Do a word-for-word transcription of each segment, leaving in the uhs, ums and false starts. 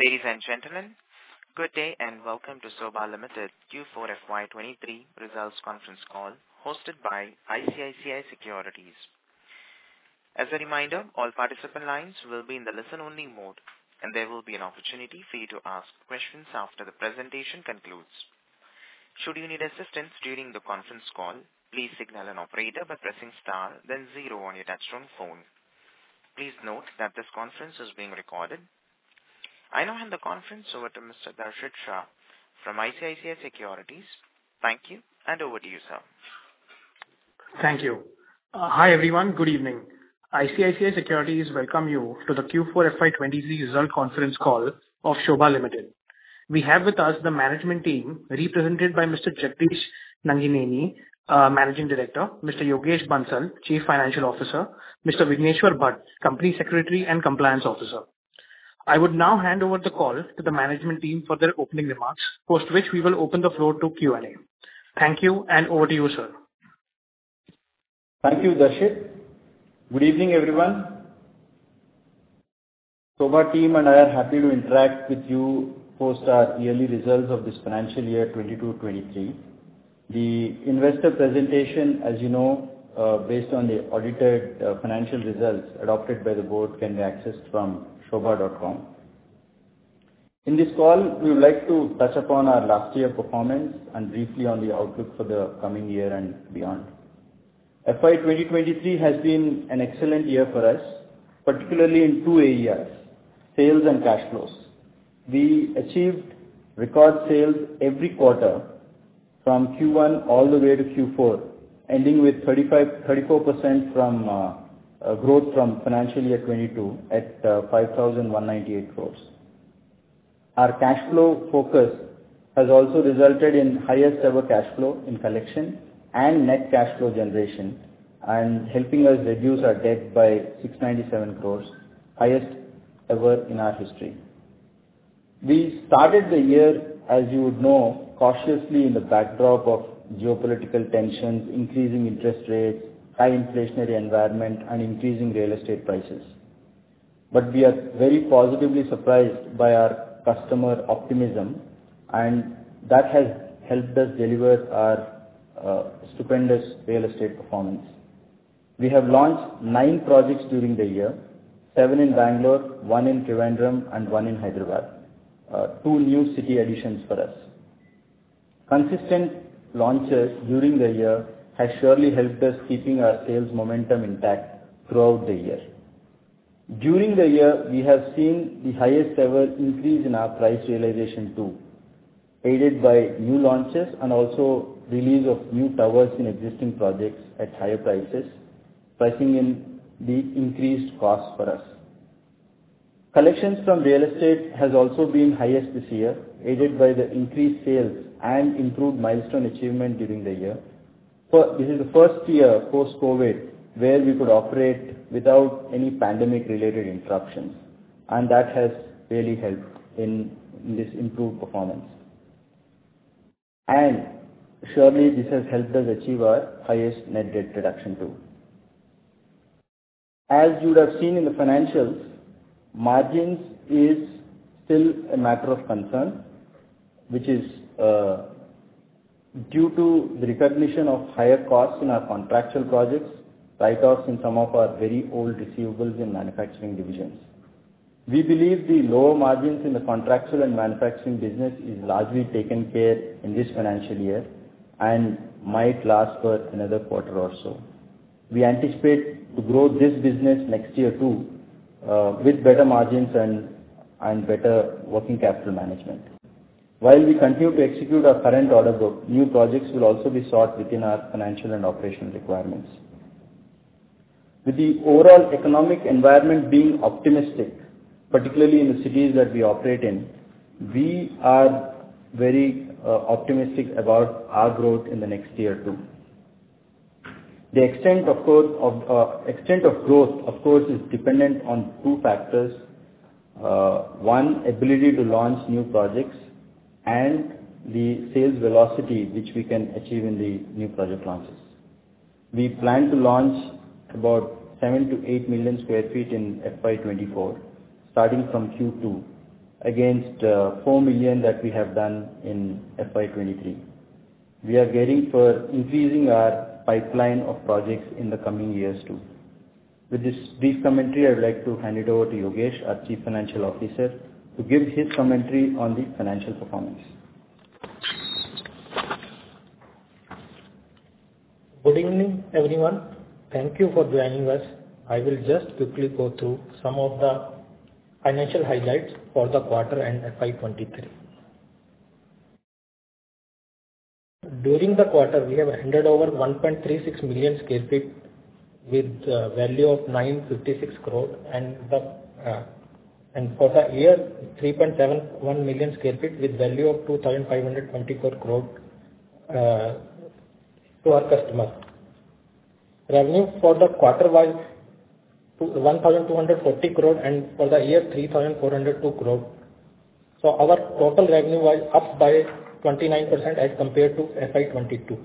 Ladies and gentlemen, good day and welcome to Sobha Limited Q four F Y twenty-three results conference call hosted by I C I C I Securities. As a reminder, all participant lines will be in the listen-only mode, and there will be an opportunity for you to ask questions after the presentation concludes. Should you need assistance during the conference call, please signal an operator by pressing star then zero on your touchtone phone. Please note that this conference is being recorded. I now hand the conference over to Mister Darshit Shah from I C I C I Securities. Thank you, and over to you, sir. Thank you. Uh, hi everyone, good evening. I C I C I Securities welcome you to the Q four F Y twenty-three result conference call of Sobha Limited. We have with us the management team represented by Mister Jagdish Nangineni, uh, Managing Director, Mister Yogesh Bansal, Chief Financial Officer, Mister Vigneshwar Bhatt, Company Secretary and Compliance Officer. I would now hand over the call to the management team for their opening remarks, post which we will open the floor to Q and A. Thank you, and over to you, sir. Thank you, Darshit. Good evening, everyone. Sobha team and I are happy to interact with you post our yearly results of this financial year twenty-two twenty-three. The investor presentation, as you know, uh, based on the audited uh, financial results adopted by the board, can be accessed from Sobha dot com. In this call, we would like to touch upon our last year performance and briefly on the outlook for the coming year and beyond. F Y twenty twenty-three has been an excellent year for us, particularly in two areas, sales and cash flows. We achieved record sales every quarter from Q one all the way to Q four, ending with thirty-five, thirty-four percent from uh, Uh, growth from financial year twenty-two at uh, five thousand one hundred ninety-eight crores. Our cash flow focus has also resulted in highest ever cash flow in collection and net cash flow generation, and helping us reduce our debt by six hundred ninety-seven crores, highest ever in our history. We started the year, as you would know, cautiously in the backdrop of geopolitical tensions, increasing interest rates, high inflationary environment and increasing real estate prices. But we are very positively surprised by our customer optimism, and that has helped us deliver our uh, stupendous real estate performance. We have launched nine projects during the year, seven in Bangalore, one in Trivandrum and one in Hyderabad, uh, two new city additions for us. Consistent launches during the year has surely helped us keeping our sales momentum intact throughout the year. During the year, we have seen the highest ever increase in our price realization too, aided by new launches and also release of new towers in existing projects at higher prices, pricing in the increased costs for us. Collections from real estate has also been highest this year, aided by the increased sales and improved milestone achievement during the year. This is the first year post-COVID where we could operate without any pandemic-related interruptions, and that has really helped in, in this improved performance. And surely this has helped us achieve our highest net debt reduction too. As you would have seen in the financials, margins is still a matter of concern, which is uh, due to the recognition of higher costs in our contractual projects, write-offs in some of our very old receivables in manufacturing divisions. We believe the lower margins in the contractual and manufacturing business is largely taken care in this financial year and might last for another quarter or so. We anticipate to grow this business next year too, uh, with better margins and, and better working capital management. While we continue to execute our current order book, new projects will also be sought within our financial and operational requirements. With the overall economic environment being optimistic, particularly in the cities that we operate in, we are very uh, optimistic about our growth in the next year too. The extent of course of uh, extent of growth, of course, is dependent on two factors. Uh, one, ability to launch new projects, and the sales velocity which we can achieve in the new project launches. We plan to launch about seven to eight million square feet in F Y twenty-four, starting from Q two, against uh, four million that we have done in F Y twenty-three. We are gearing for increasing our pipeline of projects in the coming years too. With this brief commentary, I would like to hand it over to Yogesh, our Chief Financial Officer, to give his commentary on the financial performance. Good evening, everyone. Thank you for joining us. I will just quickly go through some of the financial highlights for the quarter and F Y twenty-three. During the quarter, we have handed over one point three six million square feet with uh, value of nine hundred fifty-six crore, and the uh, and for the year three point seven one million square feet with value of two thousand five hundred twenty-four crore uh, to our customer. Revenue for the quarter was one thousand two hundred forty crore, and for the year three thousand four hundred two crore. So our total revenue was up by twenty-nine percent as compared to F Y twenty-two.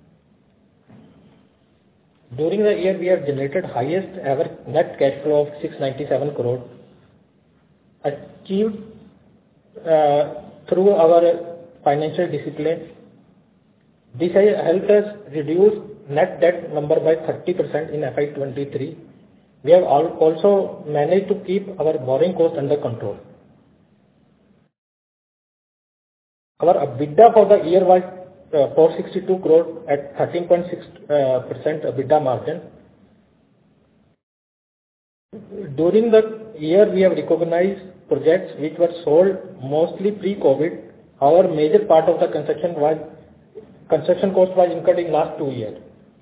During the year, we have generated highest ever net cash flow of six hundred ninety-seven crore, achieved uh, through our financial discipline. This has helped us reduce net debt number by thirty percent in F Y twenty-three. We have also managed to keep our borrowing cost under control. Our EBITDA for the year was uh, four hundred sixty-two crore at thirteen point six percent uh, EBITDA margin. During the year, we have recognized projects which were sold mostly pre-COVID. Our major part of the construction was construction cost was incurred in last two years.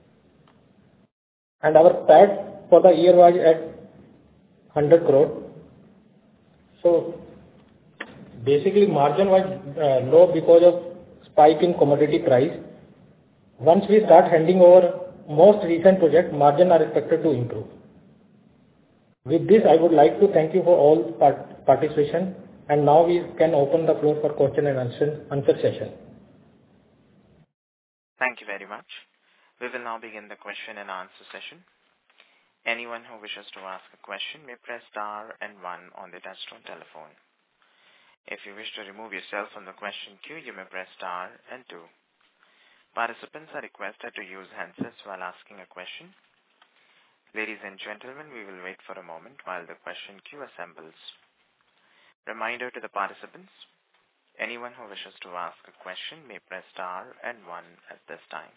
And our P A T for the year was at one hundred crore. So basically margin was uh, low because of spike in commodity price. Once we start handing over most recent project, margin are expected to improve. With this, I would like to thank you for all part participation, and now we can open the floor for question and answer, answer session. Thank you very much. We will now begin the question and answer session. Anyone who wishes to ask a question may press star and one on the touchtone telephone. If you wish to remove yourself from the question queue, you may press star and two. Participants are requested to use handsets while asking a question. Ladies and gentlemen, we will wait for a moment while the question queue assembles. Reminder to the participants, anyone who wishes to ask a question may press star and one at this time.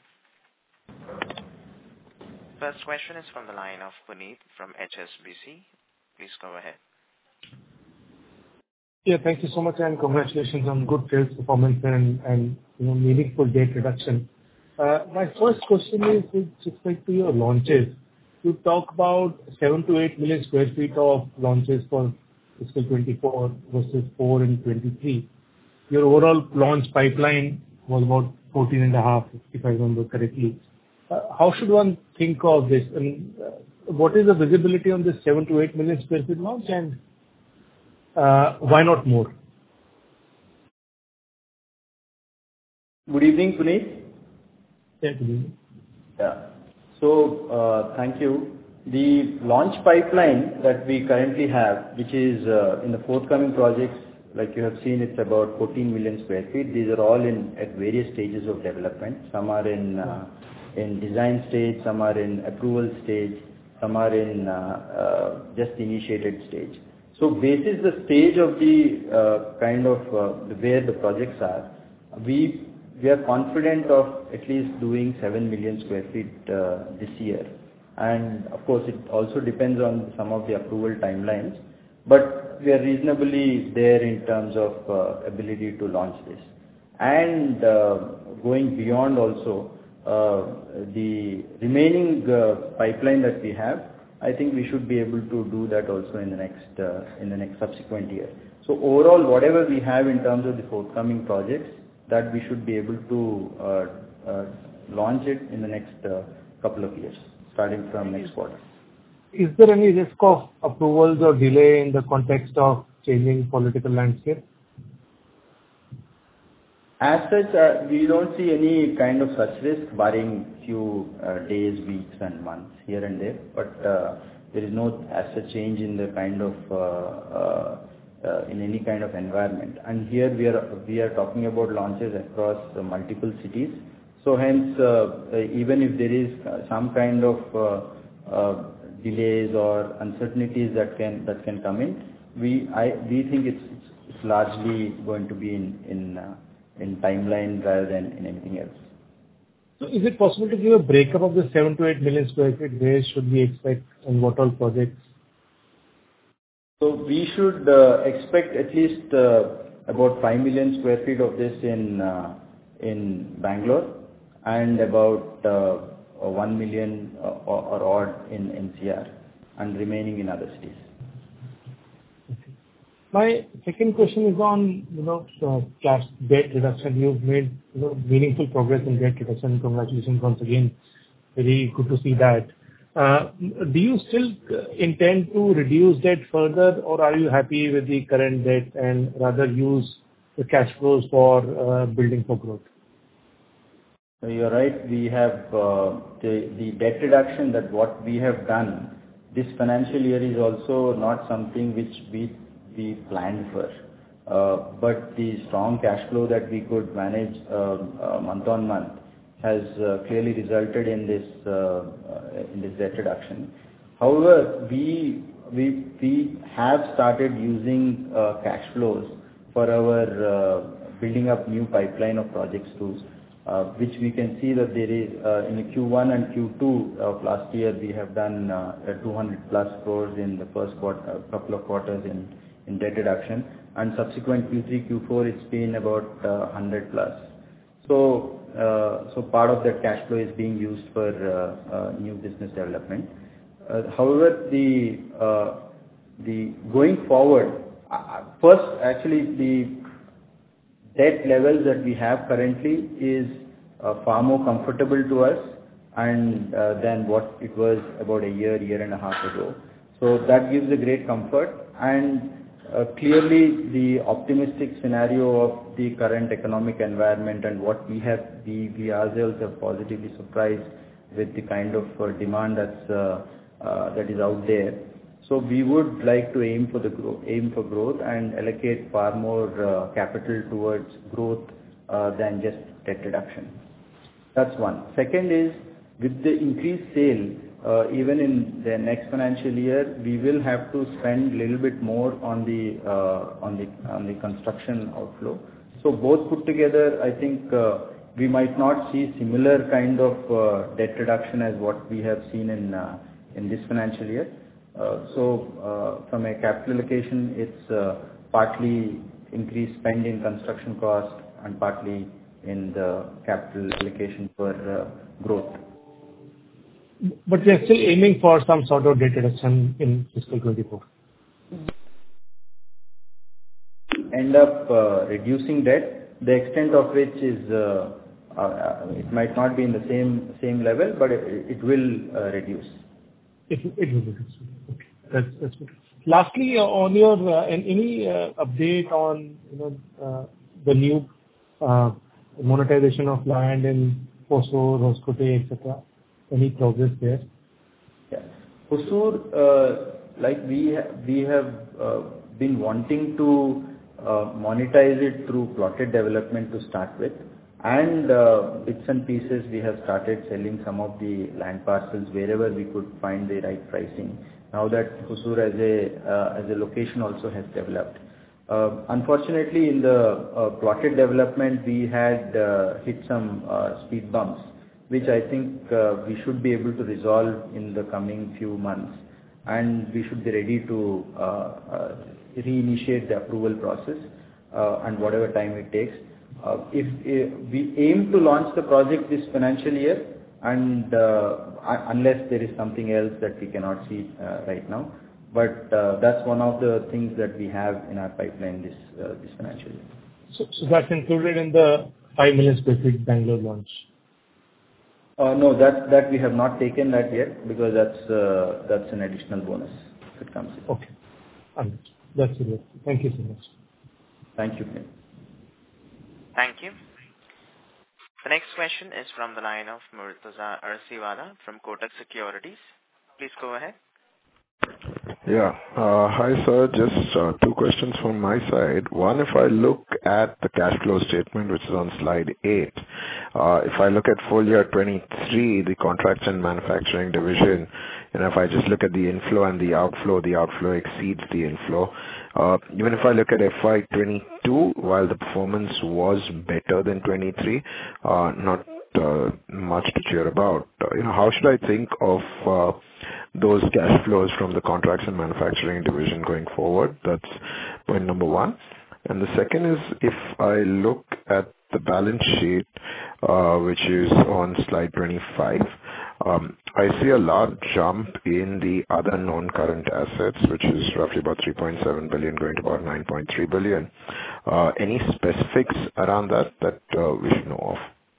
First question is from the line of Puneet from H S B C. Please go ahead. Yeah, thank you so much, and congratulations on good sales performance and, and you know, meaningful debt reduction. Uh, my first question is with respect to your launches. You talk about seven to eight million square feet of launches for fiscal twenty-four versus four in twenty-three. Your overall launch pipeline was about fourteen and a half, if I remember correctly. Uh, how should one think of this? I mean, uh, what is the visibility on this seven to eight million square feet launch, and uh, why not more? Good evening, Puneet. Yeah, good evening. Yeah. So, uh, thank you. The launch pipeline that we currently have, which is uh, in the forthcoming projects, like you have seen, it's about fourteen million square feet. These are all in at various stages of development. Some are in uh, in design stage, some are in approval stage, some are in uh, uh, just initiated stage. So, basis the stage of the uh, kind of uh, where the projects are, we we are confident of at least doing seven million square feet uh, this year. And of course, it also depends on some of the approval timelines, but we are reasonably there in terms of uh, ability to launch this. And uh, going beyond also, uh, the remaining uh, pipeline that we have, I think we should be able to do that also in the next uh, in the next subsequent year. So overall, whatever we have in terms of the forthcoming projects, that we should be able to uh, uh, launch it in the next uh, couple of years, starting from next quarter. Is there any risk of approvals or delay in the context of changing political landscape? As such, uh, we don't see any kind of such risk, barring few uh, days, weeks and months here and there, but uh, there is no as such change in the kind of uh, uh, uh, in any kind of environment. And here we are we are talking about launches across uh, multiple cities. So hence, uh, uh, even if there is uh, some kind of uh, uh, delays or uncertainties that can that can come in, we I we think it's it's largely going to be in in uh, in timeline rather than in anything else. So is it possible to give a breakup of the seven to eight million square feet? Where should we expect and what all projects? So we should uh, expect at least uh, about five million square feet of this in uh, in Bangalore and about uh, one million uh, or, or odd in N C R and remaining in other cities. My second question is on, you know, uh, cash debt reduction. You've made, you know, meaningful progress in debt reduction. Congratulations once again. Very good to see that. Uh, Do you still intend to reduce debt further, or are you happy with the current debt and rather use the cash flows for uh, building for growth? You're right. We have uh, the the debt reduction that what we have done this financial year is also not something which we we planned for. Uh, but the strong cash flow that we could manage uh, uh, month on month has uh, clearly resulted in this uh, uh, in this debt reduction. However, we we we have started using uh, cash flows for our uh, building up new pipeline of projects too, uh, which we can see that there is uh, in the Q one and Q two of last year we have done uh, two hundred plus crores in the first quarter, uh, couple of quarters in in debt reduction, and subsequent Q three, Q four it's been about uh, one hundred plus. So, uh, so part of that cash flow is being used for uh, uh, new business development. Uh, however, the uh, the going forward, uh, first actually the debt levels that we have currently is uh, far more comfortable to us and uh, than what it was about a year, year and a half ago. So that gives a great comfort. And Uh, clearly, the optimistic scenario of the current economic environment and what we have, we, we ourselves have positively surprised with the kind of uh, demand that's uh, uh, that is out there. So we would like to aim for the growth, aim for growth, and allocate far more uh, capital towards growth uh, than just debt reduction. That's one. Second is with the increased sale. Uh, even in the next financial year, we will have to spend a little bit more on the uh, on the on the construction outflow. So both put together, I think uh, we might not see similar kind of uh, debt reduction as what we have seen in uh, in this financial year. Uh, so uh, from a capital allocation, it's uh, partly increased spend in construction cost and partly in the capital allocation for uh, growth. But we are still aiming for some sort of debt reduction in fiscal twenty-four. End up uh, reducing debt, the extent of which is, uh, uh, it might not be in the same same level, but it, it will uh, reduce. It, it will reduce. Okay, that's that's good. Lastly, uh, on your uh, any uh, update on you know uh, the new uh, monetization of land in Hosur, Hoskote, et cetera. Any progress there? Yeah. Hosur, uh, like we ha we have uh, been wanting to uh, monetize it through plotted development to start with, and uh, bits and pieces we have started selling some of the land parcels wherever we could find the right pricing. Now that Hosur as a uh, as a location also has developed. Uh, unfortunately, in the uh, plotted development, we had uh, hit some uh, speed bumps, which I think uh, we should be able to resolve in the coming few months, and we should be ready to uh, uh, reinitiate the approval process uh, and whatever time it takes. Uh, if, if we aim to launch the project this financial year, and uh, unless there is something else that we cannot see uh, right now, but uh, that's one of the things that we have in our pipeline this uh, this financial year. So, so that's included in the five million square feet Bangalore launch. Uh, no, that that we have not taken that yet, because that's uh, that's an additional bonus if it comes in. Okay, understood. That's it. Thank you so much. Thank you. Thank you. The next question is from the line of Murtaza Arsiwala from Kotak Securities. Please go ahead. Yeah. Uh, Hi, sir. Just uh, two questions from my side. One, if I look at the cash flow statement, which is on slide eight, uh, if I look at full year twenty-three, the contracts and manufacturing division, and if I just look at the inflow and the outflow, the outflow exceeds the inflow. Uh, Even if I look at F Y twenty-two, while the performance was better than twenty-three, uh, not uh, much to cheer about. Uh, You know, how should I think of uh, those cash flows from the contracts and manufacturing division going forward? That's point number one. And the second is, if I look at the balance sheet, uh, which is on slide twenty-five, um, I see a large jump in the other non-current assets, which is roughly about three point seven billion going to about nine point three billion. Uh, Any specifics around that that uh, we should know of?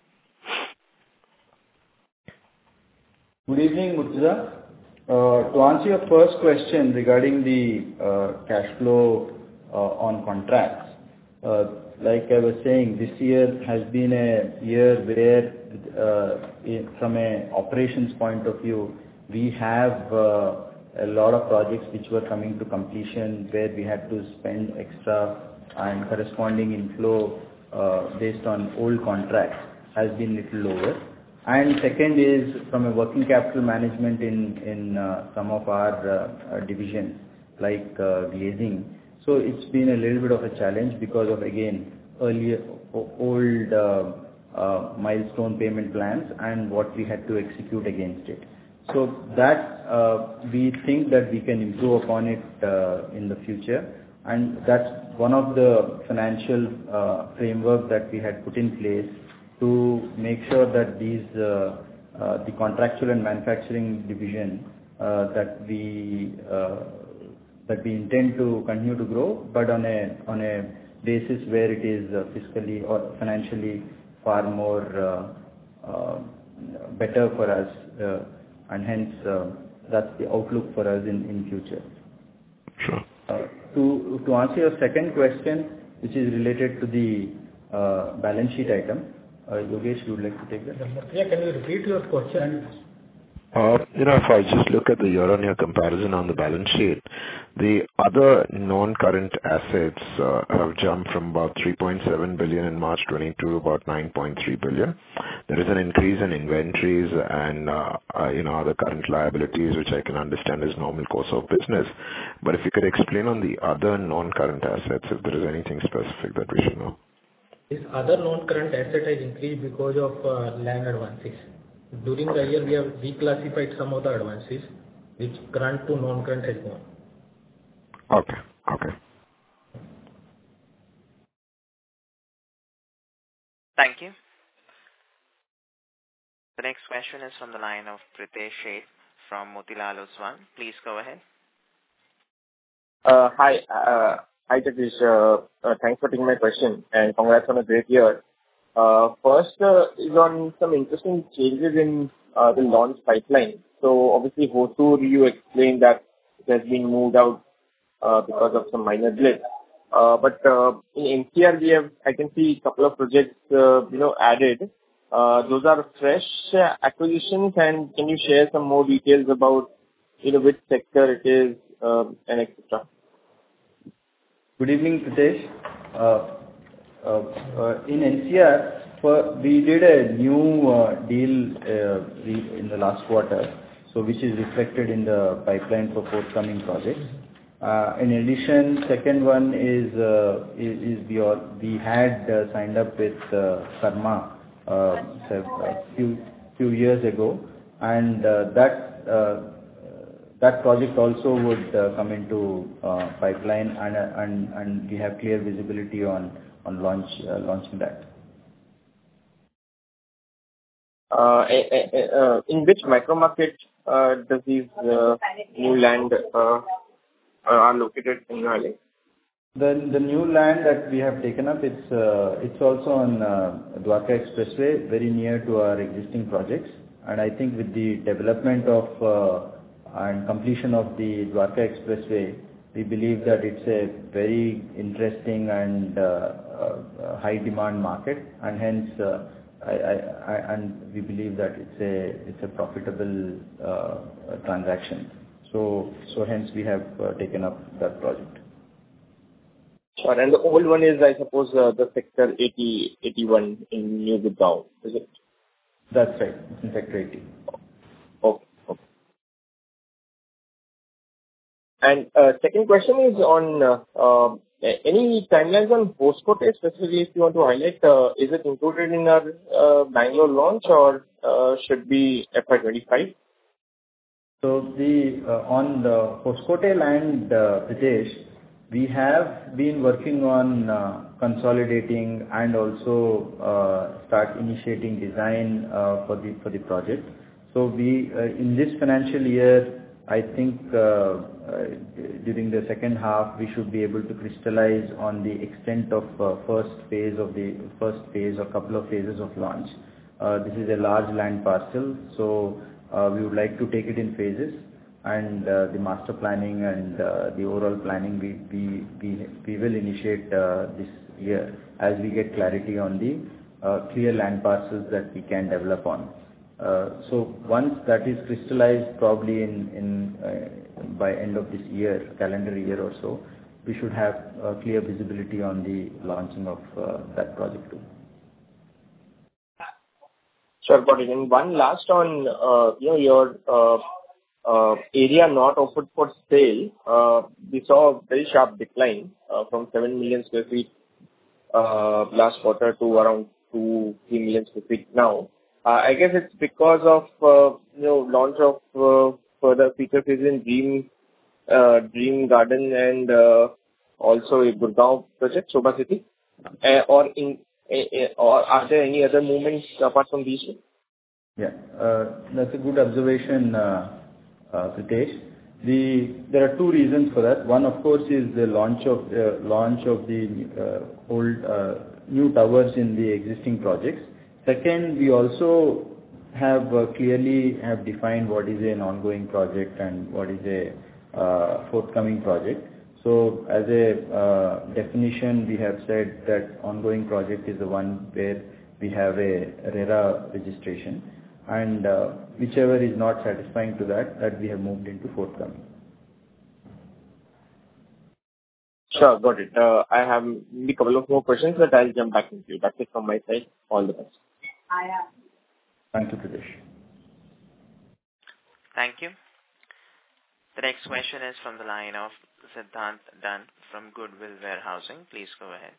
Good evening, Murtuza. Uh, To answer your first question regarding the uh, cash flow uh, on contracts, uh, like I was saying, this year has been a year where, uh, in, from a operations point of view, we have uh, a lot of projects which were coming to completion, where we had to spend extra, and corresponding inflow uh, based on old contracts has been little lower. And second is from a working capital management in in uh, some of our uh, uh, divisions like uh, glazing. So it's been a little bit of a challenge because of, again, earlier old uh, uh, milestone payment plans and what we had to execute against it. So that uh, we think that we can improve upon it uh, in the future, and that's one of the financial uh, framework that we had put in place to make sure that these uh, uh, the contractual and manufacturing division uh, that we uh, that we intend to continue to grow, but on a on a basis where it is uh, fiscally or financially far more uh, uh, better for us, uh, and hence uh, that's the outlook for us in in future. Sure. Uh, to to answer your second question, which is related to the uh, balance sheet item. Uh, Yogesh, you would like to take that? Yeah, can you repeat your question? Uh, you know, if I just look at the year-on-year comparison on the balance sheet, the other non-current assets uh, have jumped from about three point seven billion in March twenty-two to about nine point three billion. There is an increase in inventories and, uh, uh, you know, other current liabilities, which I can understand is normal course of business. But if you could explain on the other non-current assets, if there is anything specific that we should know. This other non-current asset has increased because of uh, land advances. During the year, we have reclassified some of the advances, which current to non-current has gone. Okay. Okay. Thank you. The next question is from the line of Pritesh Sheth from Motilal Oswal. Please go ahead. Uh, hi. Uh, Hi, Jagdish. Uh, uh, thanks for taking my question, and congrats on a great year. Uh, first uh, is on some interesting changes in uh, the launch pipeline. So obviously, Hosur, you explained that it has been moved out uh, because of some minor glitch. Uh, but uh, in N C R, we have, I can see a couple of projects, uh, you know, added. Uh, those are fresh uh, acquisitions, and can you share some more details about, you know, which sector it is, uh, and et cetera? Good evening, Pritesh. Uh, uh, uh, in N C R, for, we did a new uh, deal uh, re- in the last quarter, so which is reflected in the pipeline for forthcoming projects. Uh, in addition, second one is uh, is, is we, all, we had uh, signed up with uh, Karma uh, a few few years ago, and uh, that. Uh, That project also would uh, come into uh, pipeline, and, uh, and and we have clear visibility on on launch uh, launching that. Uh, uh, in which micro market uh, does these uh, new land uh, are located in Raleigh? The the new land that we have taken up, it's uh, it's also on uh, Dwarka Expressway, very near to our existing projects, and I think with the development of uh, and completion of the Dwarka Expressway, we believe that it's a very interesting and uh, uh, high demand market, and hence uh, I, I, I, and we believe that it's a it's a profitable uh, transaction. So, so hence we have uh, taken up that project. Sure. And the old one is, I suppose, uh, the Sector eighty, eighty-one in New Gurgaon, is it? That's right. It's in Sector eighty. Okay. Okay. And uh, second question is on uh, uh, any timelines on Hoskote, specifically if you want to highlight. Uh, is it included in our uh, Bangalore launch or uh, should be F Y twenty-five? So the uh, on the Hoskote land, uh, Pritesh, we have been working on uh, consolidating and also uh, start initiating design uh, for the for the project. So we uh, in this financial year, I think uh, uh, during the second half we should be able to crystallize on the extent of uh, first phase of the first phase or couple of phases of launch. Uh, this is a large land parcel, so uh, we would like to take it in phases. And uh, the master planning and uh, the overall planning we we we, we will initiate uh, this year as we get clarity on the uh, clear land parcels that we can develop on. Uh, so once that is crystallized, probably in in uh, by end of this year, calendar year or so, we should have uh, clear visibility on the launching of uh, that project too. Sure, got it. And one last on uh, you know your uh, Uh, area not offered for sale, uh, we saw a very sharp decline uh, from seven million square feet uh, last quarter to around two, three million square feet now. Uh, I guess it's because of uh, you know launch of uh, further feature phases in Dream uh, Dream Garden and uh, also a Gurgaon project, Sobha City, uh, or in uh, uh, or are there any other movements apart from these two? Yeah, uh, that's a good observation. Uh, Uh, Pritesh. The, there are two reasons for that. One, of course, is the launch of uh, launch of the uh, old uh, new towers in the existing projects. Second, we also have uh, clearly have defined what is an ongoing project and what is a uh, forthcoming project. So, as a uh, definition, we have said that ongoing project is the one where we have a RERA registration. And uh, whichever is not satisfying to that, that we have moved into forthcoming. Sure, got it. Uh, I have a couple of more questions, but I'll jump back into you. That's it from my side. All the best. Thank you, Pradesh. Thank you. The next question is from the line of Siddhant Dan from Goodwill Warehousing. Please go ahead.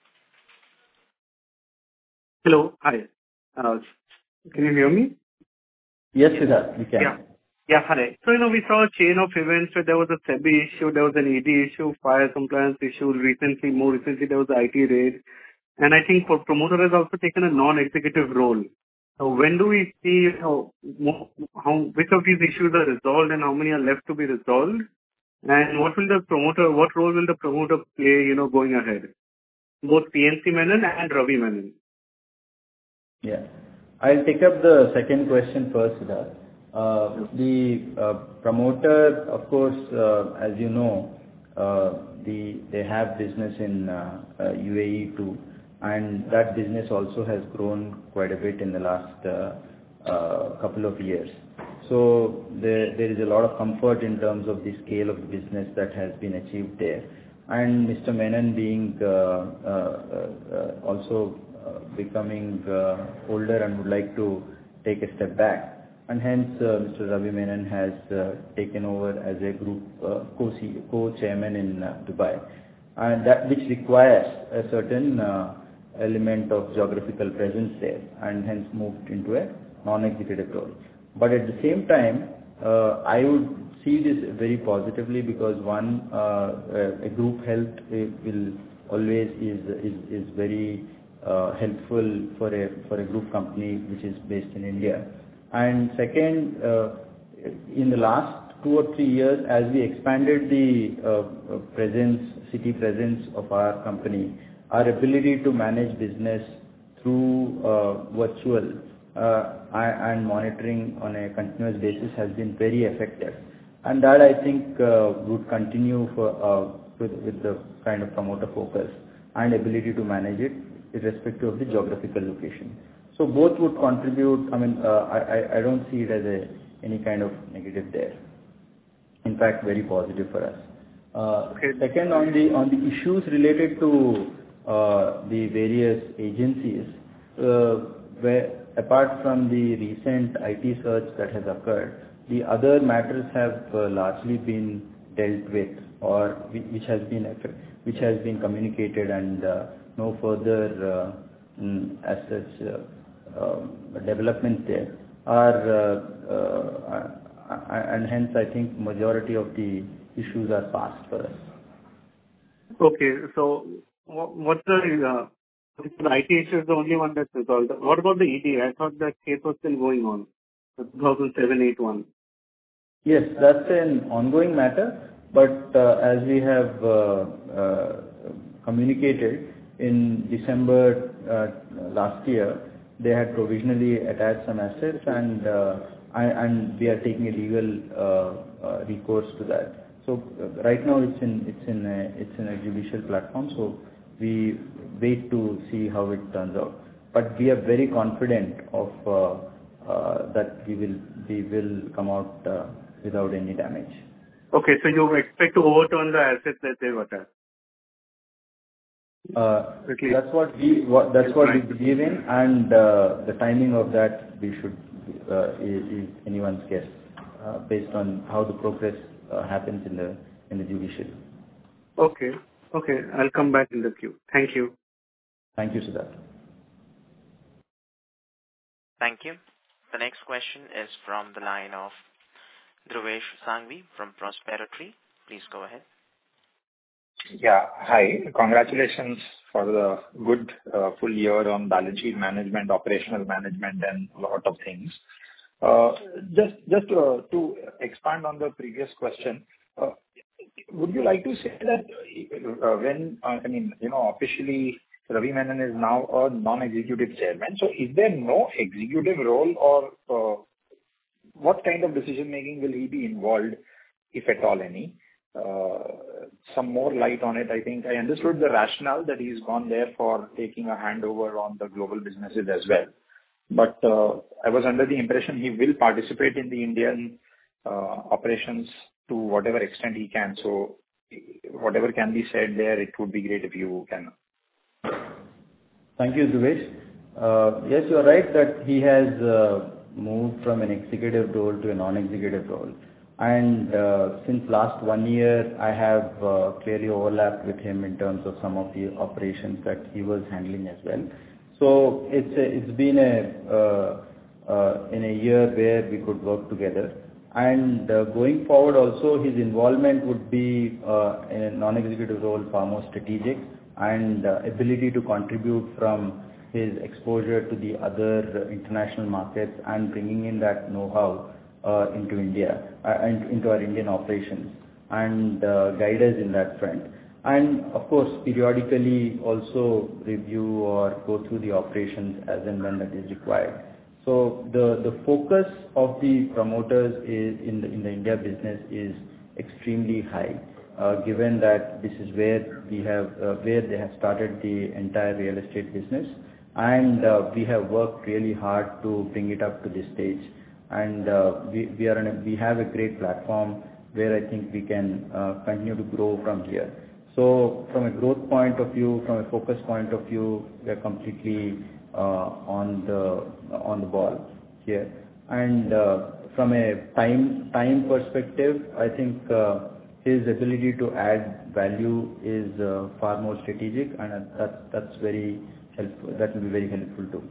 Hello. Hi. Uh, can you hear me? Yes, Siddharth, we can. Yeah. Yeah, hi. So, you know, we saw a chain of events where there was a SEBI issue, there was an E D issue, fire compliance issue, recently, more recently, there was the I T raid. And I think for promoter has also taken a non-executive role. So when do we see you know, more, how, which of these issues are resolved and how many are left to be resolved? And what will the promoter, what role will the promoter play, you know, going ahead? Both P N C Menon and Ravi Menon. Yeah. I'll take up the second question first, Siddharth. Uh, the uh, promoter, of course, uh, as you know, uh, the, they have business in uh, uh, U A E too, and that business also has grown quite a bit in the last uh, uh, couple of years. So there, there is a lot of comfort in terms of the scale of the business that has been achieved there. And Mister Menon being uh, uh, uh, also Uh, becoming uh, older and would like to take a step back, and hence uh, Mister Ravi Menon has uh, taken over as a group uh, co-chairman in uh, Dubai, and that which requires a certain uh, element of geographical presence there, and hence moved into a non-executive role. But at the same time, uh, I would see this very positively because one, uh, a group health will always is is, is very Uh, helpful for a for a group company which is based in India. And second, uh, in the last two or three years, as we expanded the uh, presence, city presence of our company, our ability to manage business through uh, virtual uh, and monitoring on a continuous basis has been very effective. And that I think uh, would continue for uh, with, with the kind of promoter focus and ability to manage it irrespective of the geographical location. So both would contribute. I mean, uh, I, I don't see it as a any kind of negative there. in fact, very positive for us. Uh, Okay. Second, on the on the issues related to uh, the various agencies, uh, where apart from the recent I T search that has occurred, the other matters have uh, largely been dealt with, or whi- which has been effe- which has been communicated, and uh, no further uh, mm, as such uh, uh, developments there are, uh, uh, and hence I think majority of the issues are passed for us. Okay. So wha- what's the uh, the I T issue is the only one that's resolved. What about the E D? I thought that case was still going on, the two thousand seven eight one. Yes, that's an ongoing matter, but uh, as we have uh, uh, communicated in December uh, last year, they had provisionally attached some assets, and uh, and and we are taking a legal uh, uh, recourse to that. So uh, right now it's in it's in a, it's in a judicial platform, so we wait to see how it turns out. But we are very confident of uh, uh, that we will we will come out uh, without any damage. Okay, so you expect to overturn the assets that they've attacked? Uh, Okay. That's what we what that's what we believe in, and uh, the timing of that we should uh, is, is anyone's guess uh, based on how the progress uh, happens in the in the judiciary. Okay. Okay, I'll come back in the queue. Thank you. Thank you, Siddharth. Thank you. The next question is from the line of Dhruvesh Sangvi from Prospero Tree. Please go ahead. Yeah. Hi. Congratulations for the good uh, full year on balance sheet management, operational management, and a lot of things. Uh, Just just uh, to expand on the previous question, uh, would you like to say that uh, when, uh, I mean, you know, officially Ravi Menon is now a non-executive chairman, so is there no executive role, or uh, what kind of decision-making will he be involved, if at all any? Uh, Some more light on it. I think I understood the rationale that he's gone there for taking a handover on the global businesses as well. But uh, I was under the impression he will participate in the Indian uh, operations to whatever extent he can. So whatever can be said there, it would be great if you can. Thank you, Dhruvesh. Uh, Yes, you are right that he has uh, moved from an executive role to a non-executive role. And uh, since last one year, I have uh, clearly overlapped with him in terms of some of the operations that he was handling as well. So it's a, it's been a uh, uh, in a year where we could work together. And uh, going forward, also his involvement would be uh, in a non-executive role far more strategic, and uh, ability to contribute from his exposure to the other international markets and bringing in that know-how uh, into India uh, and into our Indian operations, and uh, guide us in that front. And of course, periodically also review or go through the operations as and when that is required. So the, the focus of the promoters is in the, in the India business is extremely high, uh, given that this is where we have, uh, where they have started the entire real estate business, and uh, we have worked really hard to bring it up to this stage. And uh, we, we are in a, we have a great platform where I think we can uh, continue to grow from here. So from a growth point of view, from a focus point of view, we are completely uh, on the on the ball here. And uh, from a time time perspective, I think uh, his ability to add value is uh, far more strategic, and that's that's very helpful. That will be very helpful too.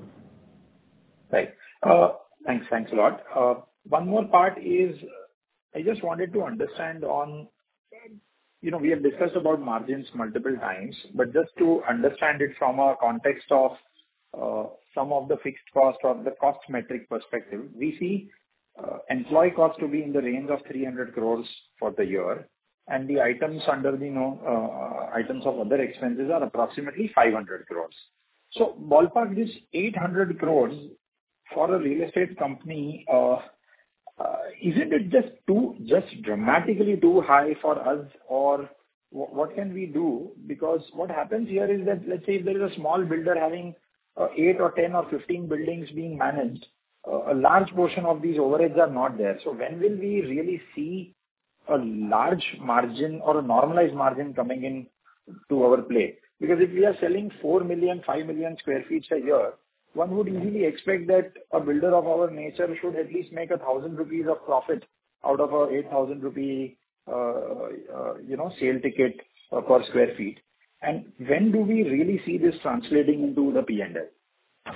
Right. Uh, Thanks. Thanks a lot. Uh, One more part is, I just wanted to understand on, you know, we have discussed about margins multiple times, but just to understand it from a context of uh, some of the fixed cost or the cost metric perspective, we see uh, employee cost to be in the range of three hundred crores for the year, and the items under the, you know, uh, items of other expenses are approximately five hundred crores. So ballpark, this eight hundred crores for a real estate company, uh, uh, isn't it just too, just dramatically too high for us, or w- what can we do? Because what happens here is that, let's say if there is a small builder having uh, eight or ten or fifteen buildings being managed, uh, a large portion of these overheads are not there. So when will we really see a large margin or a normalized margin coming in to our play? Because if we are selling four million, five million square feet a year, one would easily expect that a builder of our nature should at least make a thousand rupees of profit out of a eight thousand rupee, uh, uh, you know, sale ticket uh, per square feet. And when do we really see this translating into the P and L?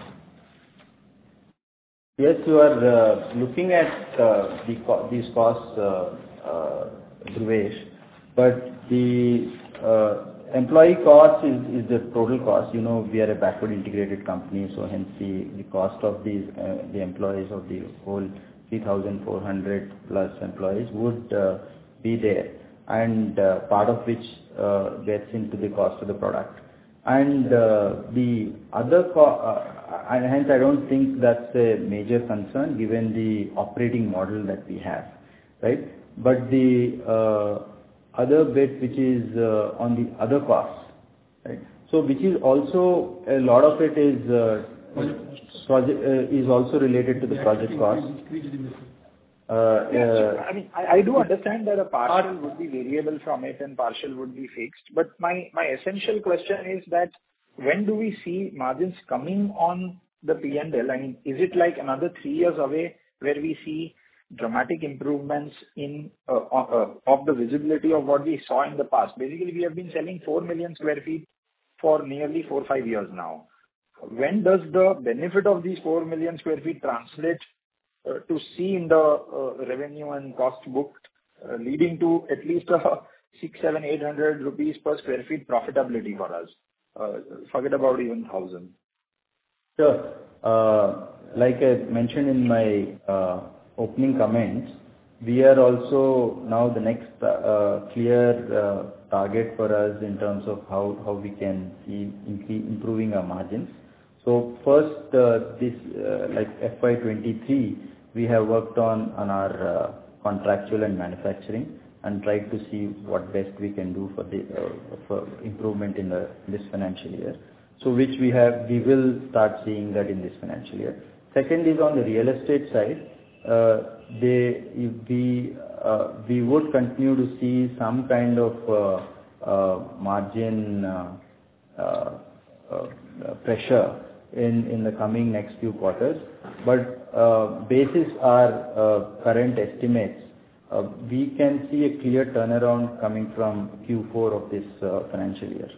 Yes, you are uh, looking at uh, the co- these costs, uh, uh, Dhruvesh, but the uh, employee cost is, is the total cost. You know, we are a backward integrated company, so hence the, the cost of these uh, the employees of the whole three thousand four hundred plus employees would uh, be there, and uh, part of which uh, gets into the cost of the product. And uh, the other, co- uh, and hence I don't think that's a major concern given the operating model that we have, right? But the uh, other bit which is uh, on the other costs, right? So which is also, a lot of it is uh, project, uh, is also related to the project cost. Uh, yeah, so, uh, I mean, I, I do understand that a partial would be variable from it and partial would be fixed. But my, my essential question is that when do we see margins coming on the P and L? I mean, is it like another three years away where we see dramatic improvements in uh, uh, of the visibility of what we saw in the past? Basically, we have been selling four million square feet for nearly four or five years now. When does the benefit of these four million square feet translate Uh, to see in the uh, revenue and cost booked, uh, leading to at least uh, six, seven, eight hundred rupees per square feet profitability for us? Uh, forget about even thousand. Sure. Uh, like I mentioned in my uh, opening comments, we are also now the next uh, clear uh, target for us in terms of how, how we can see improving our margins. So first, uh, this uh, like F Y twenty-three, we have worked on on our uh, contractual and manufacturing and tried to see what best we can do for the uh, for improvement in the this financial year. So which we have, we will start seeing that in this financial year. Second is on the real estate side. Uh, they we uh, we would continue to see some kind of uh, uh, margin uh, uh, uh, pressure in in the coming next few quarters, but uh, basis our uh, current estimates, uh, we can see a clear turnaround coming from Q four of this uh, financial year.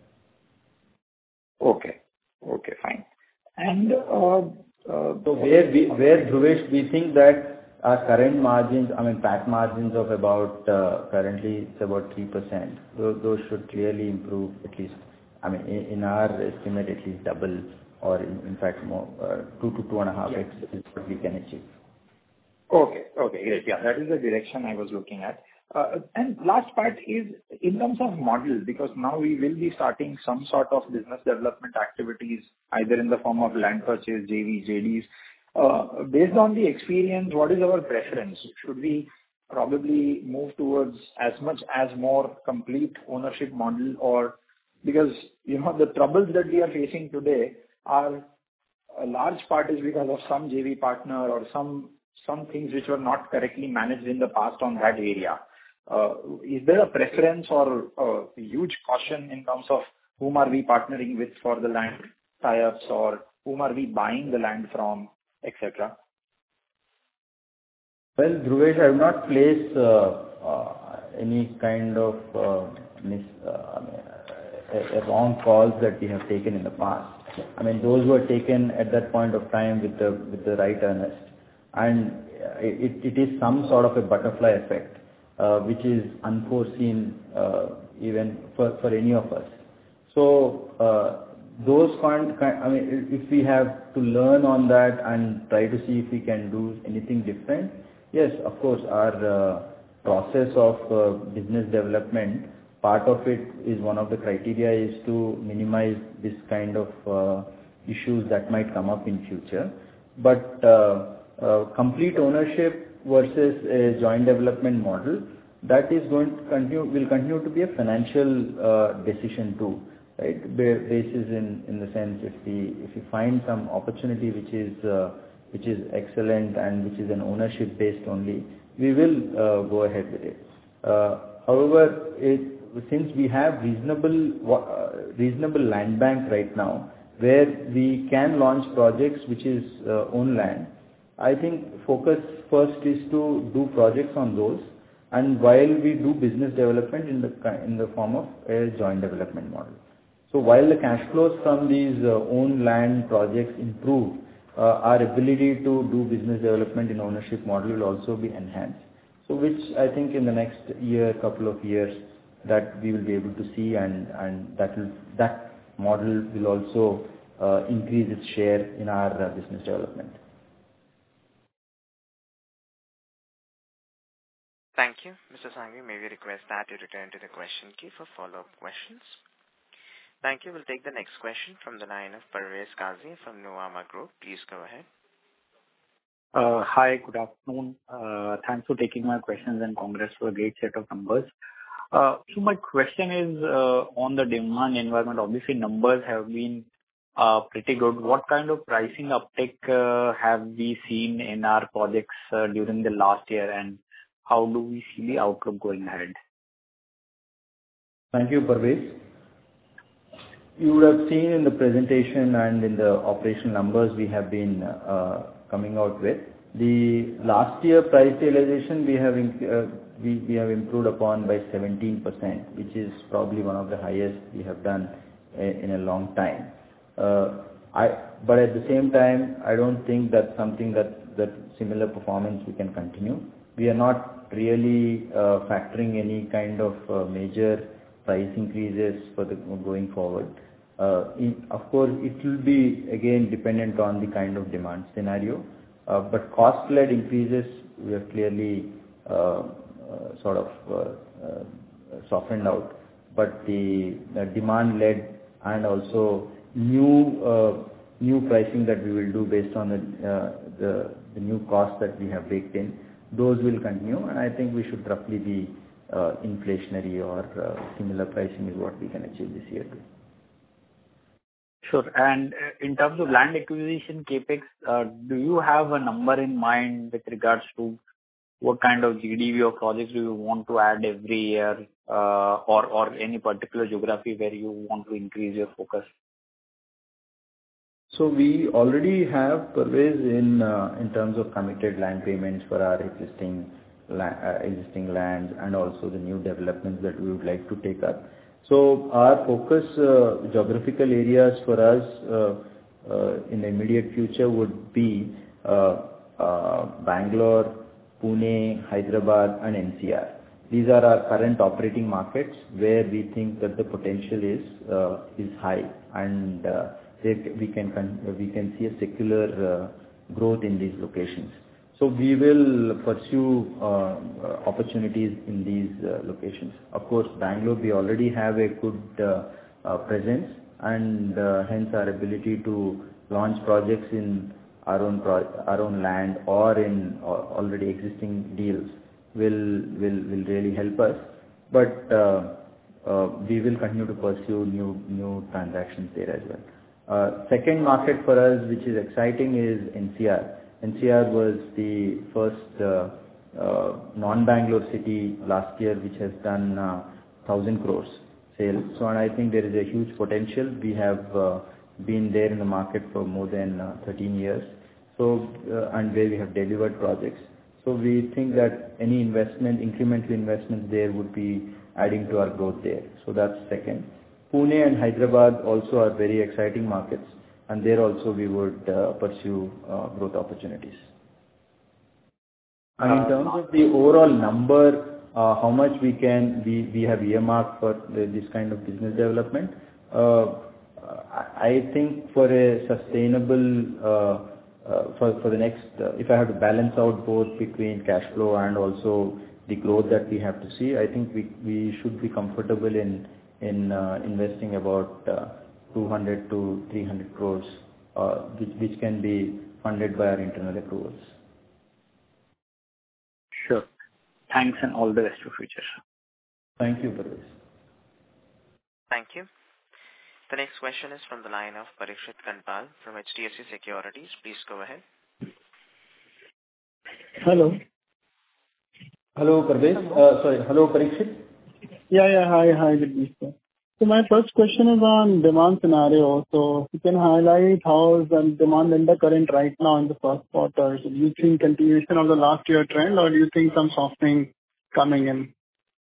Okay, okay, fine. And uh, uh, so where we where Dhruvesh, we think that our current margins, I mean P A T margins of about uh, currently it's about three percent. Those, those should clearly improve at least. I mean in, in our estimate at least double. Or in, in fact more, uh, two to two and a half X is what we can achieve. Okay, okay, great. Yeah, that is the direction I was looking at. Uh, and last part is in terms of model, because now we will be starting some sort of business development activities, either in the form of land purchase, J V, J Ds. Uh, based on the experience, what is our preference? Should we probably move towards as much as more complete ownership model, or because, you know, the troubles that we are facing today are a large part is because of some J V partner or some some things which were not correctly managed in the past on that area. Uh, is there a preference or uh, huge caution in terms of whom are we partnering with for the land tie-ups, or whom are we buying the land from, et cetera? Well, Dhruvesh, I have not placed uh, uh, any kind of uh, mis, uh, a, a wrong calls that we have taken in the past. I mean, those were taken at that point of time with the with the right earnest, and it, it is some sort of a butterfly effect, uh, which is unforeseen uh, even for, for any of us. So uh, those kind, I mean, if we have to learn on that and try to see if we can do anything different, yes, of course, our uh, process of uh, business development, part of it is one of the criteria is to minimize this kind of uh, issues that might come up in future. But uh, uh, complete ownership versus a joint development model, that is going to continue, will continue to be a financial uh, decision too, right? Basis in, in the sense if we, if we find some opportunity which is, uh, which is excellent and which is an ownership based only, we will uh, go ahead with it. Uh, however, it, since we have reasonable uh, reasonable land bank right now, where we can launch projects which is uh, own land, I think focus first is to do projects on those, and while we do business development in the in the form of a joint development model. So while the cash flows from these uh, own land projects improve, uh, our ability to do business development in ownership model will also be enhanced. So which I think in the next year, couple of years, that we will be able to see, and, and that will, that model will also uh, increase its share in our uh, business development. Thank you. Mister Sanghi, may we request that you return to the question queue for follow-up questions. Thank you. We'll take the next question from the line of Parvez Qazi from Nuvama Group. Please go ahead. Uh, hi, good afternoon. Uh, thanks for taking my questions and congrats for a great set of numbers. Uh, so my question is uh, on the demand environment. Obviously, numbers have been uh, pretty good. What kind of pricing uptick uh, have we seen in our projects uh, during the last year, and how do we see the outlook going ahead? Thank you, Parvez. You would have seen in the presentation and in the operational numbers we have been uh, coming out with. The last year price realization we have uh, we, we have improved upon by seventeen percent, which is probably one of the highest we have done uh, in a long time. Uh, I, but at the same time, I don't think that's something that, that similar performance we can continue. We are not really uh, factoring any kind of uh, major price increases for the going forward. Uh, in, of course, it will be again dependent on the kind of demand scenario, uh, but cost-led increases we have clearly uh, uh, sort of uh, uh, softened out. But the, the demand-led and also new uh, new pricing that we will do based on the, uh, the the new costs that we have baked in, those will continue, and I think we should roughly be uh, inflationary or uh, similar pricing is what we can achieve this year too. Sure. And in terms of land acquisition capex, uh, do you have a number in mind with regards to what kind of G D V or projects do you want to add every year, uh, or or any particular geography where you want to increase your focus? So we already have Parvez in uh, in terms of committed land payments for our existing la uh, existing lands and also the new developments that we would like to take up. So our focus uh, geographical areas for us uh, uh, in the immediate future would be uh, uh, Bangalore, Pune, Hyderabad and N C R. These are our current operating markets where we think that the potential is uh, is high, and uh, they, we can we can see a secular uh, growth in these locations. So we will pursue uh, opportunities in these uh, locations. Of course, Bangalore, we already have a good uh, uh, presence, and uh, hence our ability to launch projects in our own pro our own land or in uh, already existing deals will will will really help us. But uh, uh, we will continue to pursue new new transactions there as well. Uh, second market for us, which is exciting, is N C R. N C R was the first uh, uh, non-Bangalore city last year which has done uh, one thousand crores sales. So, and I think there is a huge potential. We have uh, been there in the market for more than uh, thirteen years. So, uh, and where we have delivered projects. So we think that any investment, incremental investments there would be adding to our growth there. So that's second. Pune and Hyderabad also are very exciting markets, and there also we would uh, pursue uh, growth opportunities. And in terms of the overall number, uh, how much we can, we, we have earmarked for the, this kind of business development, uh, I think for a sustainable, uh, uh, for, for the next, uh, if I have to balance out both between cash flow and also the growth that we have to see, I think we, we should be comfortable in, in uh, investing about uh, two hundred to three hundred crores, uh, which, which can be funded by our internal accruals. Sure. Thanks and all the best for future. Thank you, Parvez. Thank you. The next question is from the line of Parikshit Kandpal from H D F C Securities. Please go ahead. Hello. Hello, Parvez. Uh, sorry, hello, Parikshit. Yeah, yeah. Hi, hi, Jagdish sir. So my first question is on demand scenario. So you can highlight how is the demand in the current right now in the first quarter. So do you think continuation of the last year trend, or do you think some softening coming in?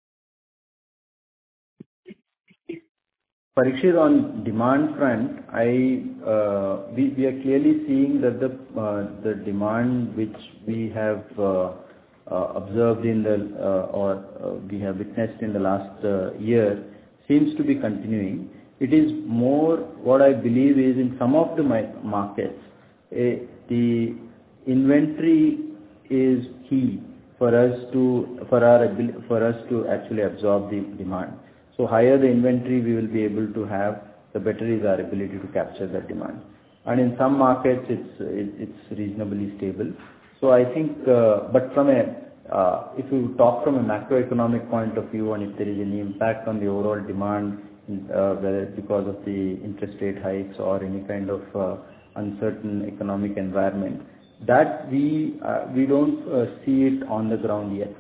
Parikshit, on demand front, I uh, we we are clearly seeing that the uh, the demand which we have uh, uh, observed in the uh, or uh, we have witnessed in the last uh, year seems to be continuing. It is more what I believe is in some of the markets, uh, the inventory is key for us to for our abil- for us to actually absorb the demand. So higher the inventory we will be able to have, the better is our ability to capture that demand. And in some markets, it's it's reasonably stable. So I think, uh, but from a uh, if you talk from a macroeconomic point of view, and if there is any impact on the overall demand, uh, whether it's because of the interest rate hikes or any kind of uh, uncertain economic environment, that we uh, we don't uh, see it on the ground yet.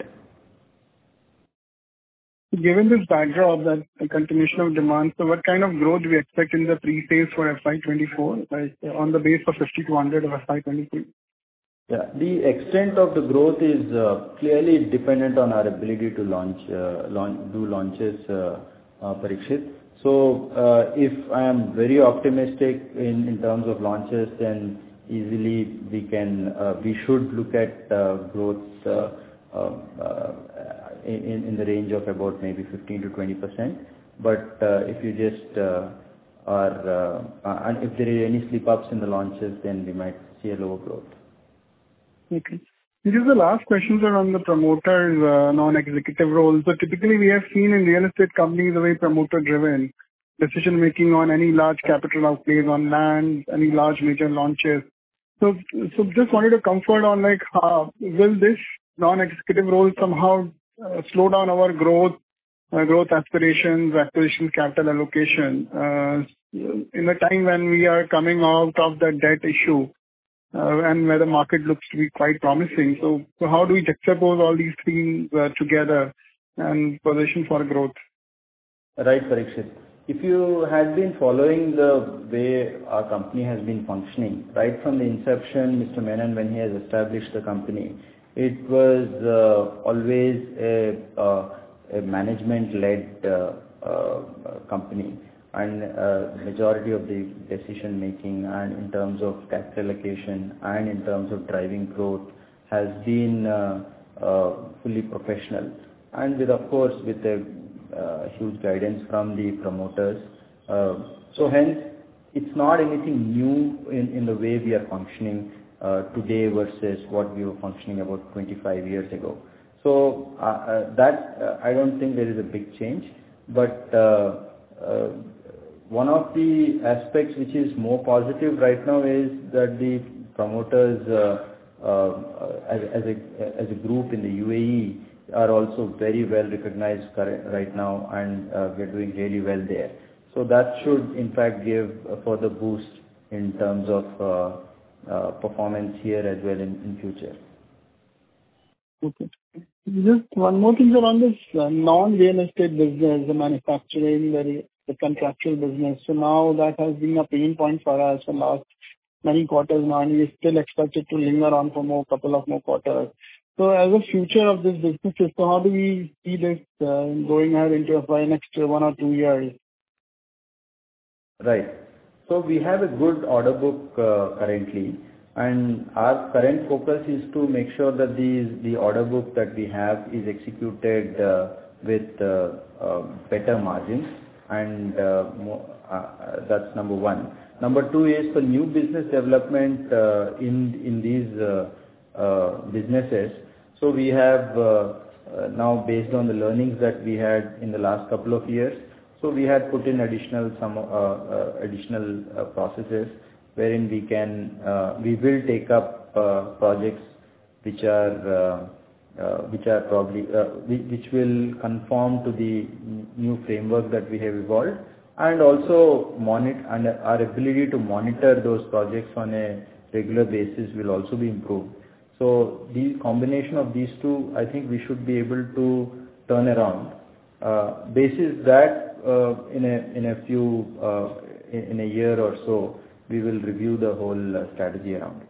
Given this backdrop that the continuation of demand, so what kind of growth do we expect in the pre-sales for F Y twenty-four, like on the base of fifty to one hundred of F Y twenty-three? Yeah, the extent of the growth is uh, clearly dependent on our ability to launch, uh, launch do launches, uh, uh, Parikshit. So uh, if I am very optimistic in, in terms of launches, then easily we can, uh, we should look at uh, growth uh, uh, uh, in, in the range of about maybe fifteen to twenty percent. But uh, if you just uh, are, uh, and if there are any slip-ups in the launches, then we might see a lower growth. Okay. This is the last question, sir, on the promoter's uh, non-executive role. So typically we have seen in real estate companies the way promoter-driven decision-making on any large capital outlays on land, any large major launches. So, so just wanted to comfort on like, how, will this non-executive role somehow uh, slow down our growth, uh, growth aspirations, acquisition, capital allocation, uh, in a time when we are coming out of the debt issue? Uh, and where the market looks to be quite promising. So, so how do we juxtapose all these things uh, together and position for growth? Right, Parikshit. If you had been following the way our company has been functioning, right from the inception, Mister Menon, when he has established the company, it was uh, always a, uh, a management-led uh, uh, company. And uh, majority of the decision making and in terms of capital allocation and in terms of driving growth has been uh, uh, fully professional, and with of course with a uh, huge guidance from the promoters. Uh, so hence it's not anything new in, in the way we are functioning uh, today versus what we were functioning about twenty-five years ago. So uh, uh, that uh, I don't think there is a big change, but uh, uh, one of the aspects which is more positive right now is that the promoters uh, uh, as, as, a, as a group in the U A E are also very well recognized right now, and uh, we are doing really well there. So that should in fact give a further boost in terms of uh, uh, performance here as well in, in future. Okay. Just one more thing around this uh, non-real estate business, the manufacturing, the, the contractual business. So now that has been a pain point for us for last many quarters now, and we still expect it to linger on for more couple of more quarters. So as a future of this business, so how do we see this uh, going ahead into the next one or two years? Right. So we have a good order book uh, currently. And our current focus is to make sure that these, the order book that we have is executed uh, with uh, uh, better margins, and uh, more, uh, that's number one. Number two is for new business development uh, in in these uh, uh, businesses. So we have uh, uh, now, based on the learnings that we had in the last couple of years, so we had put in additional some uh, uh, additional uh, processes wherein we can, uh, we will take up uh, projects which are, uh, uh, which are probably, uh, which will conform to the new framework that we have evolved, and also monitor, and our ability to monitor those projects on a regular basis will also be improved. So the combination of these two, I think we should be able to turn around. Uh, basis that uh, in a in a few uh, in, in a year or so, we will review the whole uh, strategy around it.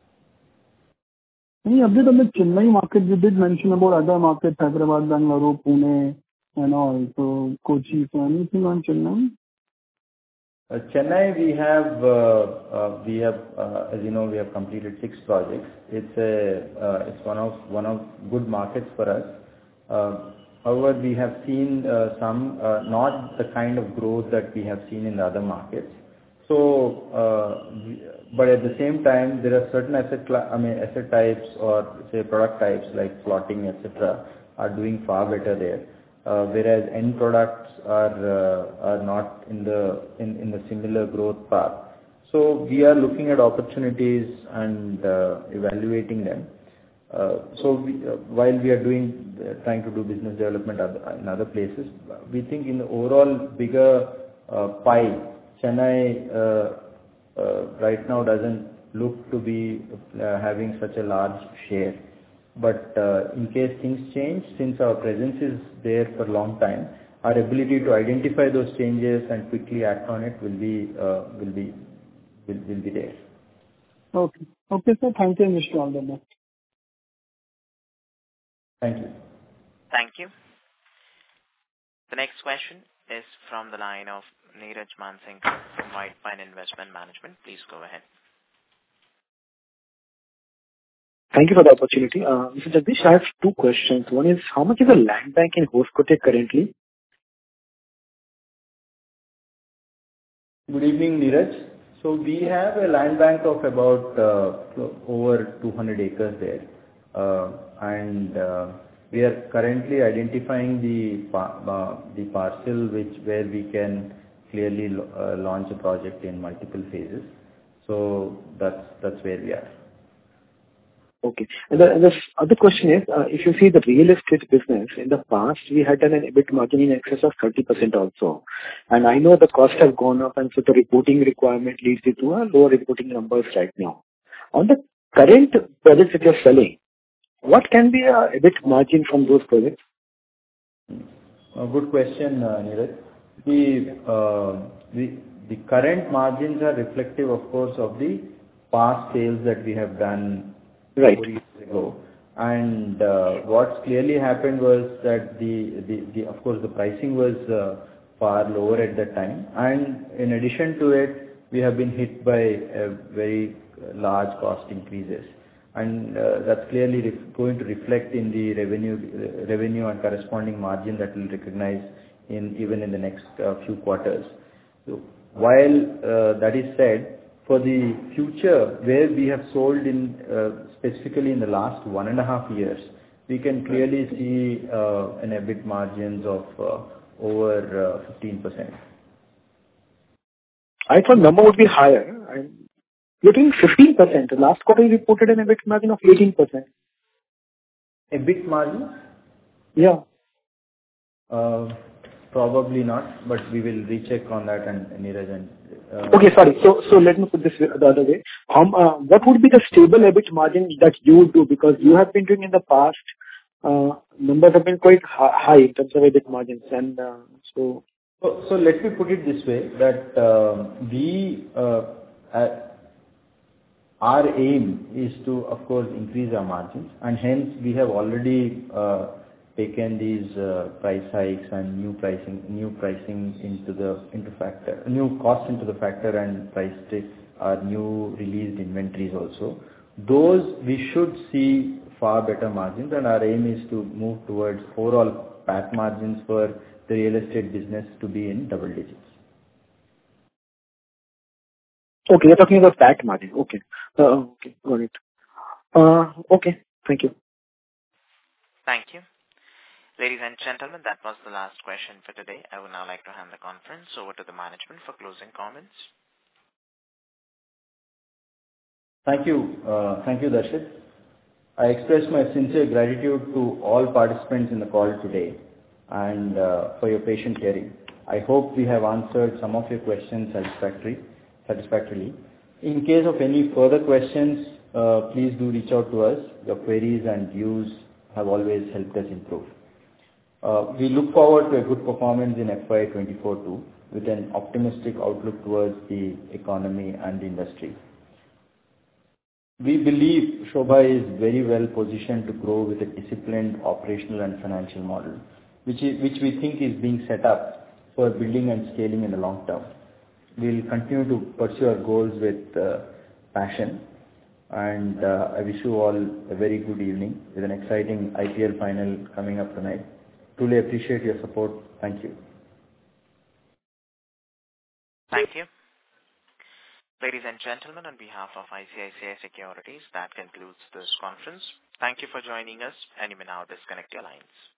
Any update on the Chennai market? You did mention about other markets, Hyderabad, Bangalore, Pune, and all. So Kochi. So anything on Chennai? Uh, Chennai, we have, uh, uh, we have, uh, as you know, we have completed six projects. It's a, uh, it's one of one of good markets for us. Uh, however, we have seen uh, some uh, not the kind of growth that we have seen in the other markets. So, uh, we, but at the same time, there are certain asset, I mean, asset types or say product types like plotting, et cetera, are doing far better there. Uh, whereas end products are uh, are not in the in, in the similar growth path. So we are looking at opportunities and uh, evaluating them. Uh, so we, uh, while we are doing uh, trying to do business development other, in other places, we think in the overall bigger uh, pie, Chennai uh, uh, right now doesn't look to be uh, having such a large share. But uh, in case things change, since our presence is there for a long time, our ability to identify those changes and quickly act on it will be uh, will be will, will be there. Okay. Okay, sir. Thank you, Mister All the best. Thank you. Thank you. The next question is from the line of Neeraj Mansinkar from White Pine Investment Management. Please go ahead. Thank you for the opportunity. Uh, Mister Jagdish, I have two questions. One is, how much is the land bank in Hoskote currently? Good evening, Neeraj. So we have a land bank of about uh, over two hundred acres there. Uh, and uh, we are currently identifying the uh, the parcel which where we can clearly uh, launch a project in multiple phases. So that's that's where we are. Okay. And the, and the other question is, uh, if you see the real estate business, in the past, we had done an EBIT margin in excess of thirty percent also. And I know the costs have gone up, and so the reporting requirement leads you to a lower reporting numbers right now. On the current projects that you're selling, what can be a EBIT margin from those projects? A good question, uh, Neeraj. The, uh, the, the current margins are reflective, of course, of the past sales that we have done Right. four years ago. And uh, what's clearly happened was that the, the, the of course the pricing was uh, far lower at that time, and in addition to it, we have been hit by a very large cost increases, and uh, that's clearly ref- going to reflect in the revenue uh, revenue and corresponding margin that we'll recognize in even in the next uh, few quarters. So while uh, that is said, for the future, where we have sold in uh, specifically in the last one and a half years, we can clearly see uh, an EBIT margins of uh, over uh, fifteen percent. I thought number would be higher. I'm looking fifteen percent. The last quarter you reported an EBIT margin of eighteen percent. EBIT margin? Yeah. Uh, probably not, but we will recheck on that and Neeraj and Uh, Okay, sorry. So, so let me put this the other way. Um, uh, what would be the stable EBIT margin that you would do? Because you have been doing in the past, uh, numbers have been quite hi- high in terms of EBIT margins, and uh, so. So, so let me put it this way: that um, we, uh, uh, our aim is to, of course, increase our margins, and hence we have already uh, taken these uh, price hikes and new pricing, new pricing into the into factor, new cost into the factor, and priced our new released inventories also. Those we should see far better margins, and our aim is to move towards overall P A T margins for the real estate business to be in double digits. Okay, you're talking about P A T margin. Okay. Uh, okay, got it. Uh, okay, thank you. Thank you. Ladies and gentlemen, that was the last question for today. I would now like to hand the conference over to the management for closing comments. Thank you. Uh, thank you, Darshit. I express my sincere gratitude to all participants in the call today and uh, for your patient hearing. I hope we have answered some of your questions satisfactory, satisfactorily. In case of any further questions, uh, please do reach out to us. Your queries and views have always helped us improve. Uh, we look forward to a good performance in F Y twenty-four too, with an optimistic outlook towards the economy and the industry. We believe Sobha is very well positioned to grow with a disciplined operational and financial model, which is, which we think is being set up for building and scaling in the long term. We'll continue to pursue our goals with uh, passion, and uh, I wish you all a very good evening with an exciting I P L final coming up tonight. Truly appreciate your support. Thank you. Thank you. Ladies and gentlemen, on behalf of I C I C I Securities, that concludes this conference. Thank you for joining us, and you may now disconnect your lines.